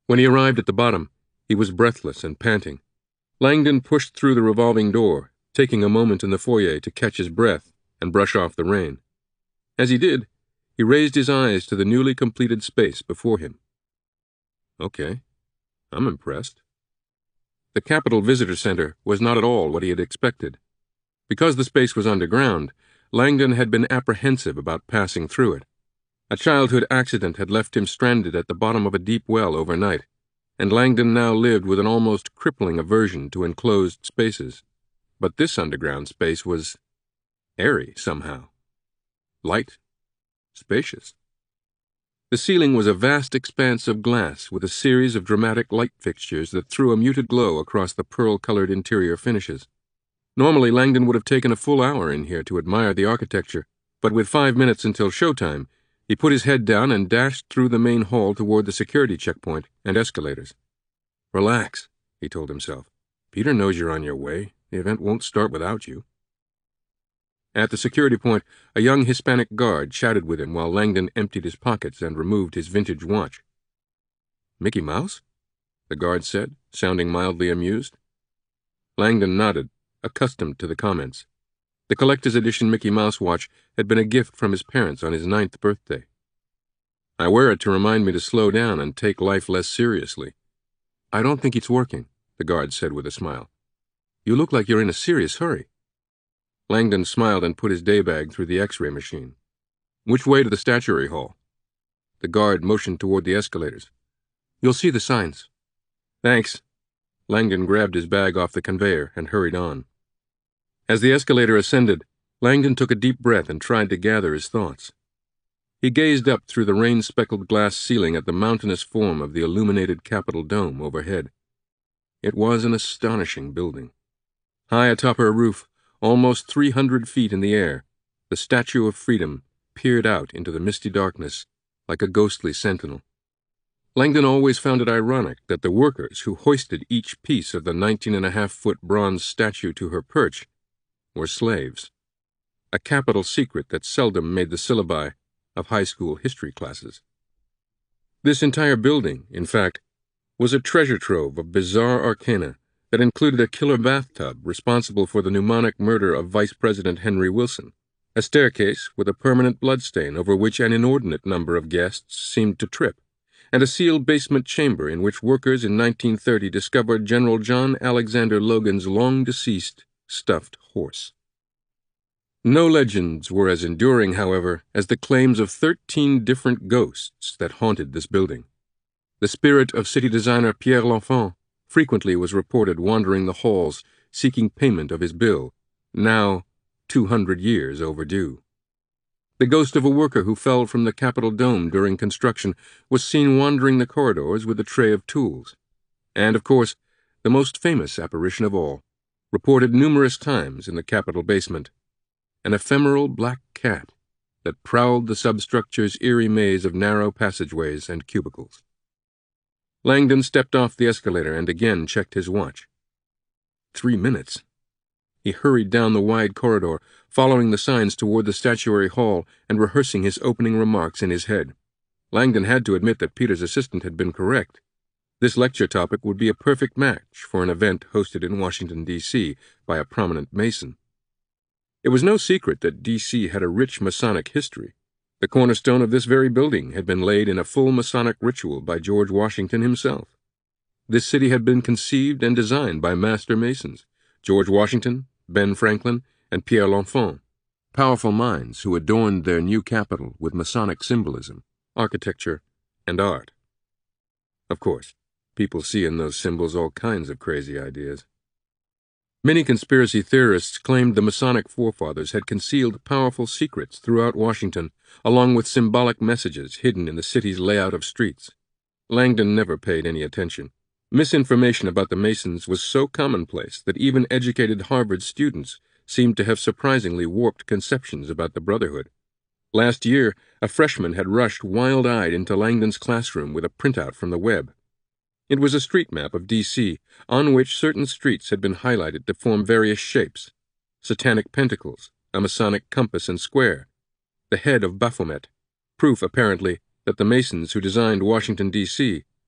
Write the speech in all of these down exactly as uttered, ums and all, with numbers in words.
When he arrived at the bottom, he was breathless and panting. Langdon pushed through the revolving door, taking a moment in the foyer to catch his breath and brush off the rain. As he did, he raised his eyes to the newly completed space before him. Okay, I'm impressed. The Capitol Visitor Center was not at all what he had expected. Because the space was underground, Langdon had been apprehensive about passing through it. A childhood accident had left him stranded at the bottom of a deep well overnight, and Langdon now lived with an almost crippling aversion to enclosed spaces. But this underground space was airy somehow. Light. Spacious. The ceiling was a vast expanse of glass with a series of dramatic light fixtures that threw a muted glow across the pearl-colored interior finishes. Normally, Langdon would have taken a full hour in here to admire the architecture, but with five minutes until showtime, he put his head down and dashed through the main hall toward the security checkpoint and escalators. Relax, he told himself. Peter knows you're on your way. The event won't start without you. At the security point, a young Hispanic guard chatted with him while Langdon emptied his pockets and removed his vintage watch. Mickey Mouse? The guard said, sounding mildly amused. Langdon nodded, accustomed to the comments. The collector's edition Mickey Mouse watch had been a gift from his parents on his ninth birthday. I wear it to remind me to slow down and take life less seriously. I don't think it's working, the guard said with a smile. You look like you're in a serious hurry. Langdon smiled and put his day bag through the X-ray machine. Which way to the statuary hall? The guard motioned toward the escalators. You'll see the signs. Thanks. Langdon grabbed his bag off the conveyor and hurried on. As the escalator ascended, Langdon took a deep breath and tried to gather his thoughts. He gazed up through the rain-speckled glass ceiling at the mountainous form of the illuminated Capitol dome overhead. It was an astonishing building. High atop her roof, almost three hundred feet in the air, the Statue of Freedom peered out into the misty darkness like a ghostly sentinel. Langdon always found it ironic that the workers who hoisted each piece of the nineteen and a half foot bronze statue to her perch were slaves, a capital secret that seldom made the syllabi of high school history classes. This entire building, in fact, was a treasure trove of bizarre arcana that included a killer bathtub responsible for the mnemonic murder of Vice President Henry Wilson, a staircase with a permanent bloodstain over which an inordinate number of guests seemed to trip, and a sealed basement chamber in which workers in nineteen thirty discovered General John Alexander Logan's long-deceased stuffed horse. No legends were as enduring, however, as the claims of thirteen different ghosts that haunted this building. The spirit of city designer Pierre L'Enfant frequently was reported wandering the halls seeking payment of his bill, now two hundred years overdue. The ghost of a worker who fell from the Capitol dome during construction was seen wandering the corridors with a tray of tools. And, of course, the most famous apparition of all, reported numerous times in the Capitol basement, an ephemeral black cat that prowled the substructure's eerie maze of narrow passageways and cubicles. Langdon stepped off the escalator and again checked his watch. Three minutes. He hurried down the wide corridor, following the signs toward the statuary hall and rehearsing his opening remarks in his head. Langdon had to admit that Peter's assistant had been correct. This lecture topic would be a perfect match for an event hosted in Washington, D C by a prominent Mason. It was no secret that D C had a rich Masonic history. The cornerstone of this very building had been laid in a full Masonic ritual by George Washington himself. This city had been conceived and designed by master Masons, George Washington, Ben Franklin, and Pierre L'Enfant, powerful minds who adorned their new capital with Masonic symbolism, architecture, and art. Of course, people see in those symbols all kinds of crazy ideas. Many conspiracy theorists claimed the Masonic forefathers had concealed powerful secrets throughout Washington, along with symbolic messages hidden in the city's layout of streets. Langdon never paid any attention. Misinformation about the Masons was so commonplace that even educated Harvard students seemed to have surprisingly warped conceptions about the Brotherhood. Last year, a freshman had rushed wild-eyed into Langdon's classroom with a printout from the web. It was a street map of D C, on which certain streets had been highlighted to form various shapes: satanic pentacles, a Masonic compass and square, the head of Baphomet, proof, apparently, that the Masons who designed Washington, D C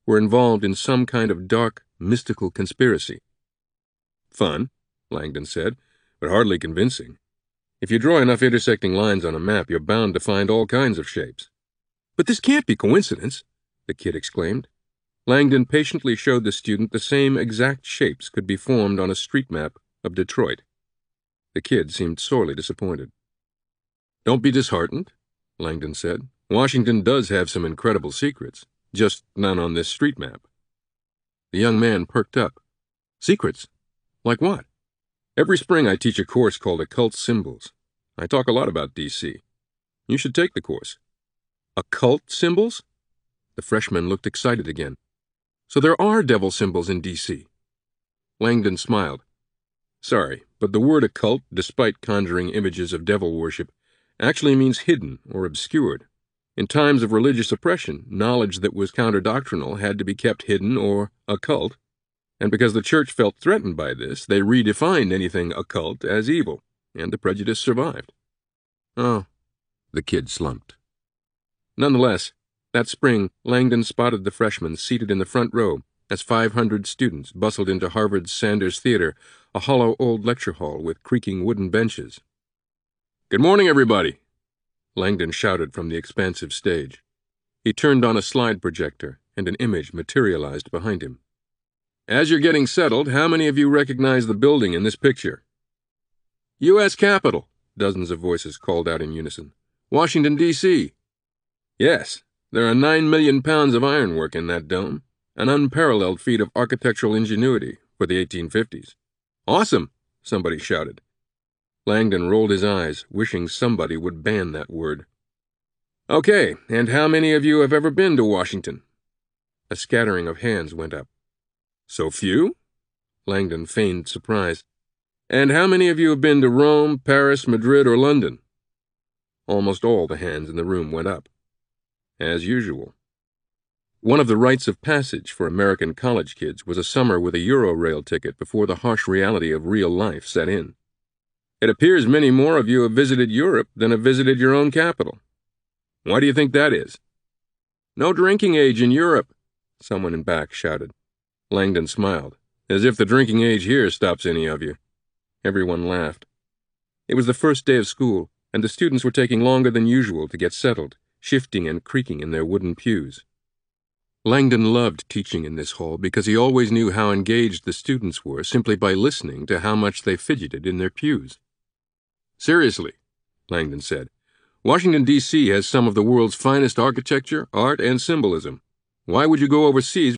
were involved in some kind of dark, mystical conspiracy. Fun, Langdon said, but hardly convincing. If you draw enough intersecting lines on a map, you're bound to find all kinds of shapes. But this can't be coincidence, the kid exclaimed. Langdon patiently showed the student the same exact shapes could be formed on a street map of Detroit. The kid seemed sorely disappointed. Don't be disheartened, Langdon said. Washington does have some incredible secrets, just none on this street map. The young man perked up. Secrets? Like what? Every spring I teach a course called Occult Symbols. I talk a lot about D C. You should take the course. Occult symbols? The freshman looked excited again. So there are devil symbols in D C. Langdon smiled. Sorry, but the word occult, despite conjuring images of devil worship, actually means hidden or obscured. In times of religious oppression, knowledge that was counter-doctrinal had to be kept hidden or occult, and because the church felt threatened by this, they redefined anything occult as evil, and the prejudice survived. Oh, the kid slumped. Nonetheless, that spring, Langdon spotted the freshmen seated in the front row as five hundred students bustled into Harvard's Sanders Theater, a hollow old lecture hall with creaking wooden benches. Good morning, everybody, Langdon shouted from the expansive stage. He turned on a slide projector, and an image materialized behind him. As you're getting settled, how many of you recognize the building in this picture? U S Capitol, dozens of voices called out in unison. Washington, D C Yes, there are nine million pounds of ironwork in that dome, an unparalleled feat of architectural ingenuity for the eighteen fifties. Awesome, somebody shouted. Langdon rolled his eyes, wishing somebody would ban that word. Okay, and how many of you have ever been to Washington? A scattering of hands went up. So few? Langdon feigned surprise. And how many of you have been to Rome, Paris, Madrid, or London? Almost all the hands in the room went up. As usual. One of the rites of passage for American college kids was a summer with a Eurorail ticket before the harsh reality of real life set in. It appears many more of you have visited Europe than have visited your own capital. Why do you think that is? No drinking age in Europe, someone in back shouted. Langdon smiled, as if the drinking age here stops any of you. Everyone laughed. It was the first day of school, and the students were taking longer than usual to get settled, shifting and creaking in their wooden pews. Langdon loved teaching in this hall because he always knew how engaged the students were simply by listening to how much they fidgeted in their pews. Seriously, Langdon said, Washington, D C has some of the world's finest architecture, art, and symbolism. Why would you go overseas